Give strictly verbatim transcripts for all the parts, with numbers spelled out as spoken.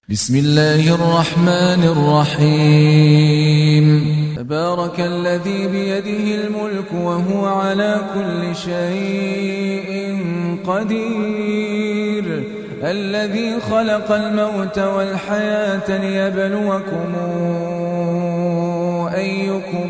بسم الله الرحمن الرحيم تبارك الذي بيده الملك وهو على كل شيء قدير الذي خلق الموت والحياة ليبلوكم أيكم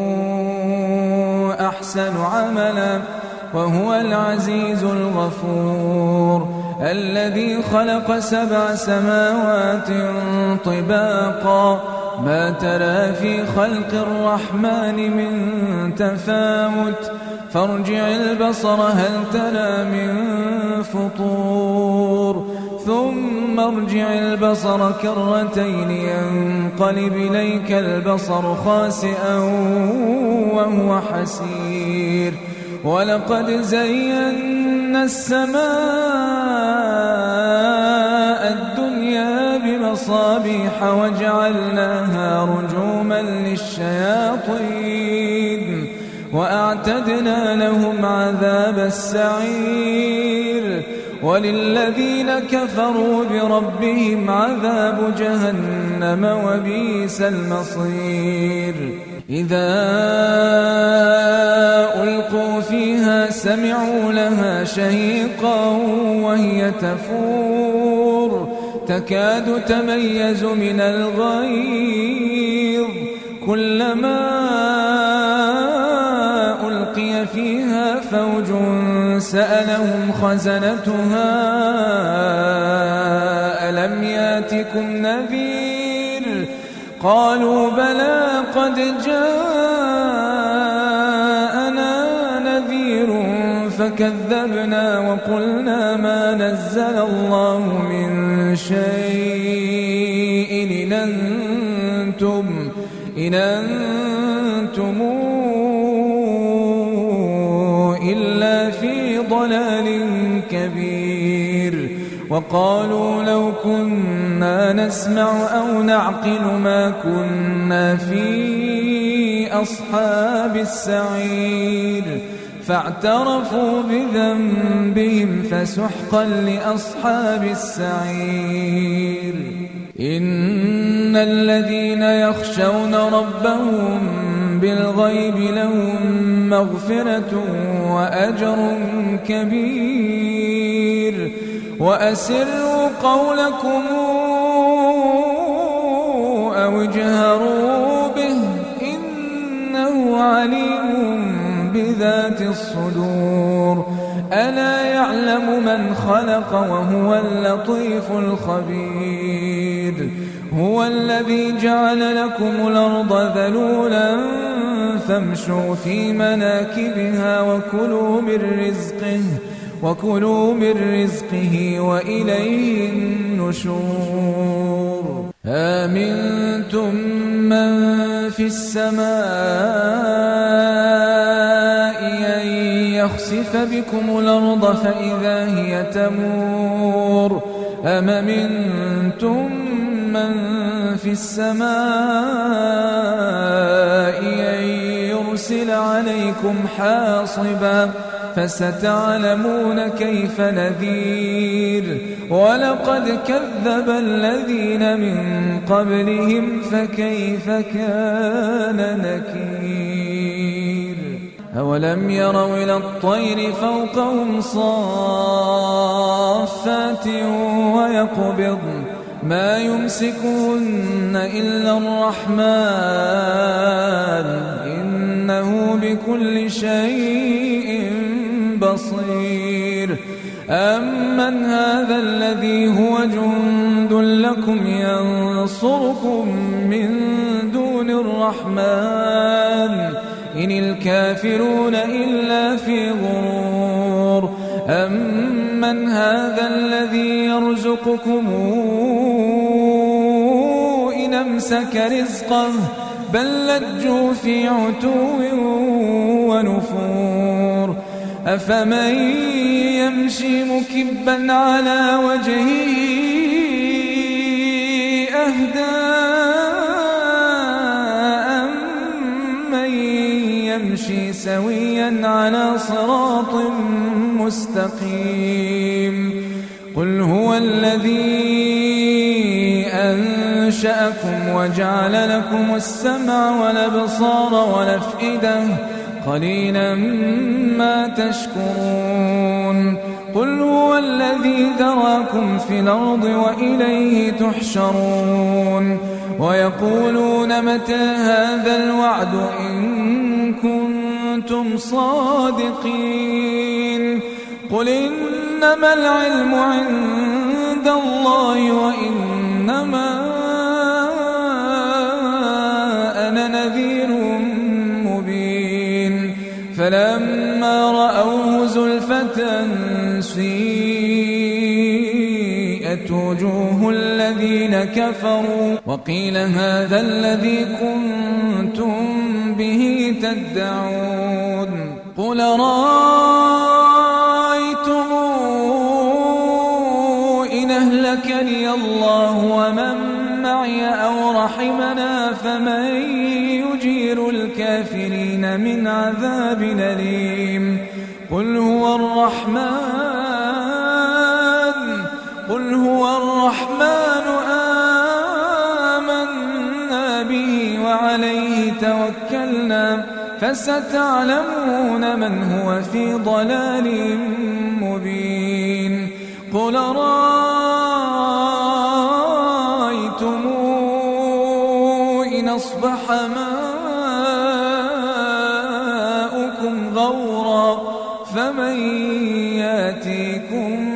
أحسن عملا وهو العزيز الغفور الذي خلق سبع سماوات طباقا ما ترى في خلق الرحمن من تفاوت فارجع البصر هل ترى من فطور ثم ارجع البصر كرتين ينقلب إليك البصر خاسئا وهو حسير ولقد زينا السماء الدنيا بمصابيح وجعلناها رجوما للشياطين وأعتدنا لهم عذاب السعير وللذين كفروا بربهم عذاب جهنم وبئس المصير إذا ألقوا فيها سمعوا لها شهيقا وهي تفور تكاد تميز من الغيظ كلما ألقي فيها فوج سألهم خزنتها ألم ياتكم نذير قالوا بلى قد جاءنا نذير فكذبنا وقلنا ما نزل الله من شيء إن أنتم, إن أنتم إلا في ضلال كبير وقالوا لو كنا نسمع أو نعقل ما كنا في أصحاب السعير فاعترفوا بذنبهم فسحقا لأصحاب السعير إن الذين يخشون ربهم بالغيب لهم مغفرة وأجر كبير وأسروا قولكم أو اجهروا به إنه عليم بذات الصدور ألا يعلم من خلق وهو اللطيف الخبير هو الذي جعل لكم الأرض ذلولا فامشوا في مناكبها وكلوا من رزقه وكلوا من رزقه وإليه النشور آمنتم من في السماء أن يخسف بكم الأرض فإذا هي تمور أم أمنتم من في السماء أن يرسل عليكم حاصبا فستعلمون كيف نذير ولقد كذب الذين من قبلهم فكيف كان نكير أولم يروا إلى الطير فوقهم صافات ويقبضن ما يمسكهن إلا الرحمن إنه بكل شيء بصير أمن هذا الذي هو جند لكم ينصركم من دون الرحمن إن الكافرون إلا في غرور أمن هذا الذي يرزقكم إن أمسك رزقه بل لجوا في عتو ونفور أفمن يمشي مكبا على وجهه أهدى أمن يمشي سويا على صراط مستقيم قل هو الذي أنشأكم وجعل لكم السمع والأبصار والأفئدة قليلا ما تشكرون قل هو الذي ذراكم في الأرض وإليه تحشرون ويقولون متى هذا الوعد إن كنتم صادقين قل إنما العلم عند الله وإنما أنا نذير مبين فلما رأوه زلفة سيئت وجوه الذين كفروا وقيل هذا الذي كنتم به تدعون قل رأيتم إن أهلكني الله ومن معي أو رحمنا فمن يجير الكافرين من عذاب أليم قل هو الرحمن قل هو الرحمن آمنا به وعليه توكلنا فستعلمون من هو في ضلال مبين قل رأيتم إن أصبح ماؤكم غورا فمن يأتيكم